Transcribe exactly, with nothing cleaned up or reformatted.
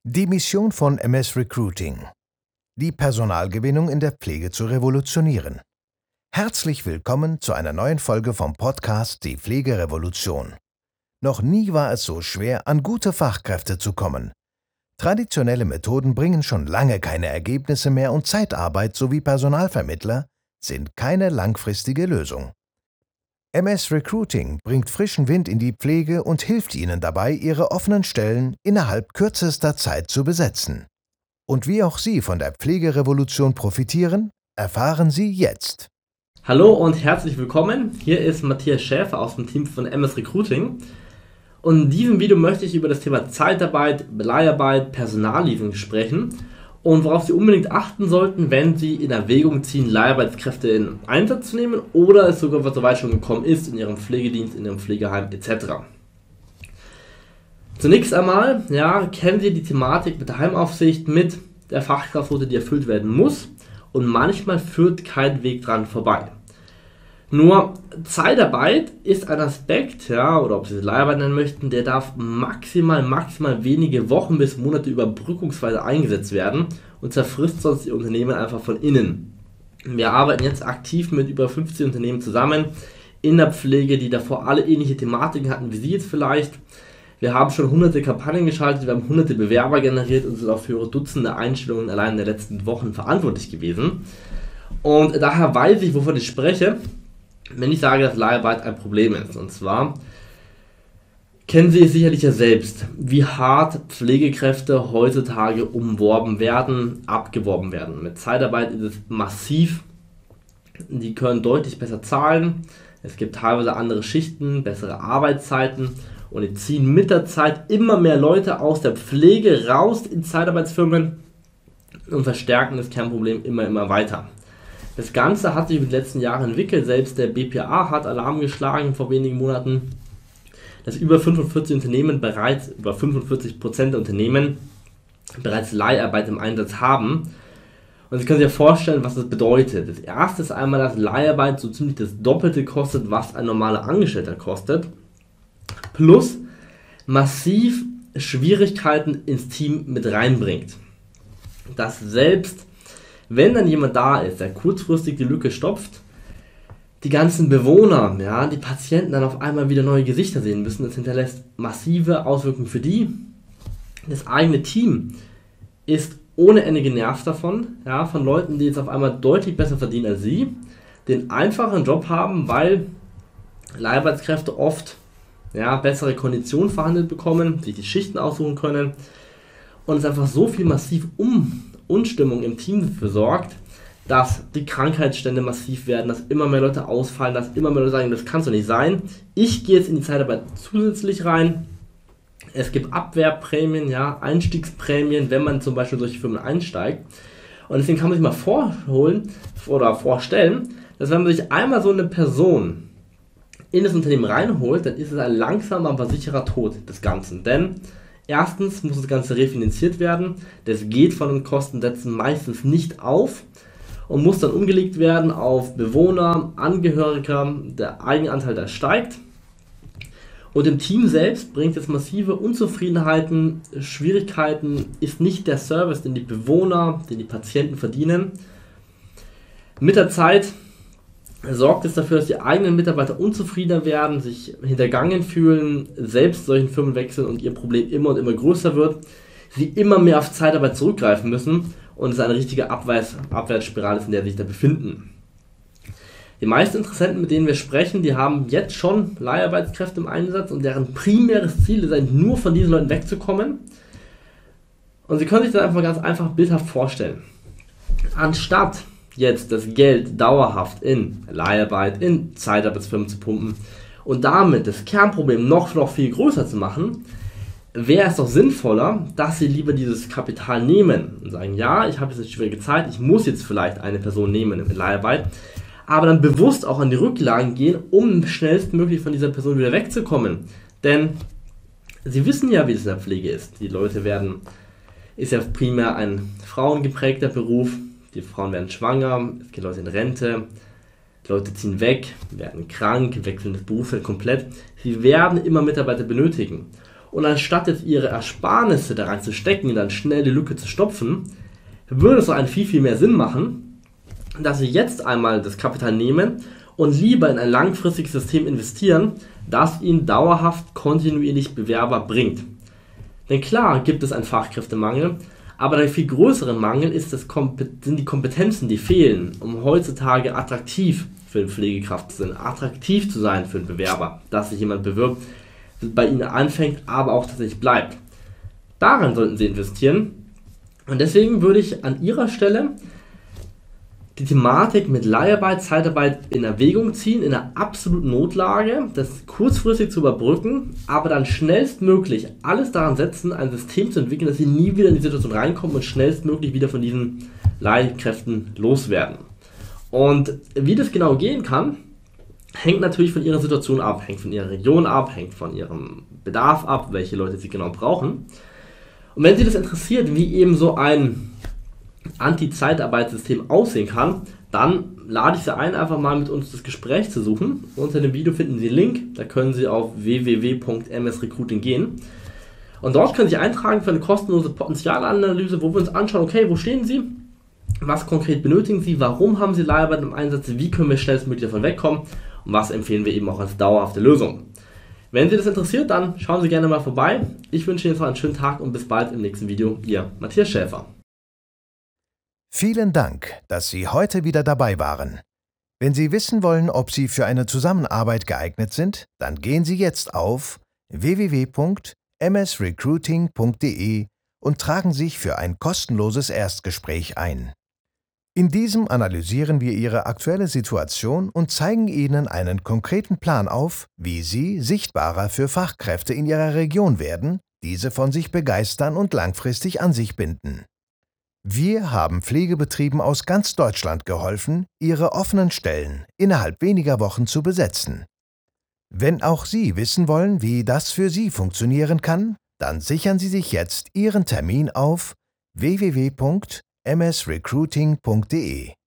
Die Mission von M S Recruiting: die Personalgewinnung in der Pflege zu revolutionieren. Herzlich willkommen zu einer neuen Folge vom Podcast Die Pflegerevolution. Noch nie war es so schwer, an gute Fachkräfte zu kommen. Traditionelle Methoden bringen schon lange keine Ergebnisse mehr und Zeitarbeit sowie Personalvermittler sind keine langfristige Lösung. M S Recruiting bringt frischen Wind in die Pflege und hilft Ihnen dabei, Ihre offenen Stellen innerhalb kürzester Zeit zu besetzen. Und wie auch Sie von der Pflegerevolution profitieren, erfahren Sie jetzt. Hallo und herzlich willkommen. Hier ist Matthias Schäfer aus dem Team von M S Recruiting. Und in diesem Video möchte ich über das Thema Zeitarbeit, Leiharbeit, Personalleasing sprechen und worauf Sie unbedingt achten sollten, wenn Sie in Erwägung ziehen, Leiharbeitskräfte in Einsatz zu nehmen oder es sogar so weit schon gekommen ist in Ihrem Pflegedienst, in Ihrem Pflegeheim et cetera. Zunächst einmal, ja, kennen Sie die Thematik mit der Heimaufsicht, mit der Fachkraftquote, die erfüllt werden muss, und manchmal führt kein Weg dran vorbei. Nur Zeitarbeit ist ein Aspekt, ja, oder ob Sie es Leiharbeit nennen möchten, der darf maximal, maximal wenige Wochen bis Monate überbrückungsweise eingesetzt werden und zerfrisst sonst die Unternehmen einfach von innen. Wir arbeiten jetzt aktiv mit über fünfzig Unternehmen zusammen in der Pflege, die davor alle ähnliche Thematiken hatten wie Sie jetzt vielleicht. Wir haben schon hunderte Kampagnen geschaltet, wir haben hunderte Bewerber generiert und sind auch für Dutzende Einstellungen allein in den letzten Wochen verantwortlich gewesen. Und daher weiß ich, wovon ich spreche, wenn ich sage, dass Leiharbeit ein Problem ist. Und zwar kennen Sie es sicherlich ja selbst, wie hart Pflegekräfte heutzutage umworben werden, abgeworben werden. Mit Zeitarbeit ist es massiv. Die können deutlich besser zahlen. Es gibt teilweise andere Schichten, bessere Arbeitszeiten und die ziehen mit der Zeit immer mehr Leute aus der Pflege raus in Zeitarbeitsfirmen und verstärken das Kernproblem immer, immer weiter. Das Ganze hat sich über die letzten Jahre entwickelt. Selbst der B P A hat Alarm geschlagen vor wenigen Monaten, dass über fünfundvierzig Unternehmen bereits, über fünfundvierzig Prozent der Unternehmen bereits Leiharbeit im Einsatz haben. Und Sie können sich ja vorstellen, was das bedeutet. Das erste ist einmal, dass Leiharbeit so ziemlich das Doppelte kostet, was ein normaler Angestellter kostet. Plus massiv Schwierigkeiten ins Team mit reinbringt. Dass selbst wenn dann jemand da ist, der kurzfristig die Lücke stopft, die ganzen Bewohner, ja, die Patienten dann auf einmal wieder neue Gesichter sehen müssen. Das hinterlässt massive Auswirkungen für die. Das eigene Team ist ohne Ende genervt davon, ja, von Leuten, die jetzt auf einmal deutlich besser verdienen als sie, den einfachen Job haben, weil Leiharbeitskräfte oft ja, bessere Konditionen verhandelt bekommen, sich die Schichten aussuchen können und es einfach so viel massiv um Unstimmung im Team dafür sorgt, dass die Krankheitsstände massiv werden, dass immer mehr Leute ausfallen, dass immer mehr Leute sagen, das kann so nicht sein. Ich gehe jetzt in die Zeitarbeit zusätzlich rein. Es gibt Abwehrprämien, ja, Einstiegsprämien, wenn man zum Beispiel in solche Firmen einsteigt. Und deswegen kann man sich mal vorholen oder vorstellen, dass wenn man sich einmal so eine Person in das Unternehmen reinholt, dann ist es ein langsamer, aber sicherer Tod des Ganzen. Denn erstens muss das Ganze refinanziert werden. Das geht von den Kostensätzen meistens nicht auf und muss dann umgelegt werden auf Bewohner, Angehörige. Der Eigenanteil, der steigt. Und im Team selbst bringt es massive Unzufriedenheiten, Schwierigkeiten, ist nicht der Service, den die Bewohner, den die Patienten verdienen. Mit der Zeit sorgt es dafür, dass die eigenen Mitarbeiter unzufriedener werden, sich hintergangen fühlen, selbst solchen Firmen wechseln und ihr Problem immer und immer größer wird, sie immer mehr auf Zeitarbeit zurückgreifen müssen und es eine richtige Abwärts- Abwärtsspirale ist, in der sie sich da befinden. Die meisten Interessenten, mit denen wir sprechen, die haben jetzt schon Leiharbeitskräfte im Einsatz und deren primäres Ziel ist eigentlich nur von diesen Leuten wegzukommen. Und Sie können sich das einfach ganz einfach bildhaft vorstellen. Anstatt jetzt das Geld dauerhaft in Leiharbeit, in Zeitarbeitsfirmen zu pumpen und damit das Kernproblem noch, noch viel größer zu machen, wäre es doch sinnvoller, dass Sie lieber dieses Kapital nehmen und sagen, ja, ich habe jetzt eine schwierige Zeit, ich muss jetzt vielleicht eine Person nehmen in Leiharbeit, aber dann bewusst auch an die Rücklagen gehen, um schnellstmöglich von dieser Person wieder wegzukommen. Denn Sie wissen ja, wie es in der Pflege ist. Die Leute werden, ist ja primär ein frauengeprägter Beruf, die Frauen werden schwanger, es gehen Leute in Rente, die Leute ziehen weg, werden krank, wechseln das Berufsfeld komplett. Sie werden immer Mitarbeiter benötigen. Und anstatt jetzt ihre Ersparnisse da reinzustecken, dann schnell die Lücke zu stopfen, würde es doch einen viel, viel mehr Sinn machen, dass sie jetzt einmal das Kapital nehmen und lieber in ein langfristiges System investieren, das ihnen dauerhaft kontinuierlich Bewerber bringt. Denn klar gibt es einen Fachkräftemangel, aber der viel größere Mangel ist das, sind die Kompetenzen, die fehlen, um heutzutage attraktiv für eine Pflegekraft zu sein, attraktiv zu sein für einen Bewerber, dass sich jemand bewirbt, bei ihnen anfängt, aber auch tatsächlich bleibt. Daran sollten sie investieren. Und deswegen würde ich an ihrer Stelle die Thematik mit Leiharbeit, Zeitarbeit in Erwägung ziehen, in einer absoluten Notlage, das kurzfristig zu überbrücken, aber dann schnellstmöglich alles daran setzen, ein System zu entwickeln, dass sie nie wieder in die Situation reinkommen und schnellstmöglich wieder von diesen Leihkräften loswerden. Und wie das genau gehen kann, hängt natürlich von ihrer Situation ab, hängt von ihrer Region ab, hängt von ihrem Bedarf ab, welche Leute sie genau brauchen. Und wenn Sie das interessiert, wie eben so ein Anti-Zeitarbeitssystem aussehen kann, dann lade ich Sie ein, einfach mal mit uns das Gespräch zu suchen. Unter dem Video finden Sie den Link, da können Sie auf w w w punkt m s recruiting gehen. Und dort können Sie eintragen für eine kostenlose Potenzialanalyse, wo wir uns anschauen, okay, wo stehen Sie, was konkret benötigen Sie, warum haben Sie Leiharbeit im Einsatz, wie können wir schnellstmöglich davon wegkommen und was empfehlen wir eben auch als dauerhafte Lösung. Wenn Sie das interessiert, dann schauen Sie gerne mal vorbei. Ich wünsche Ihnen jetzt noch einen schönen Tag und bis bald im nächsten Video. Ihr Matthias Schäfer. Vielen Dank, dass Sie heute wieder dabei waren. Wenn Sie wissen wollen, ob Sie für eine Zusammenarbeit geeignet sind, dann gehen Sie jetzt auf w w w punkt m s recruiting punkt d e und tragen sich für ein kostenloses Erstgespräch ein. In diesem analysieren wir Ihre aktuelle Situation und zeigen Ihnen einen konkreten Plan auf, wie Sie sichtbarer für Fachkräfte in Ihrer Region werden, diese von sich begeistern und langfristig an sich binden. Wir haben Pflegebetrieben aus ganz Deutschland geholfen, ihre offenen Stellen innerhalb weniger Wochen zu besetzen. Wenn auch Sie wissen wollen, wie das für Sie funktionieren kann, dann sichern Sie sich jetzt Ihren Termin auf w w w punkt m s recruiting punkt d e.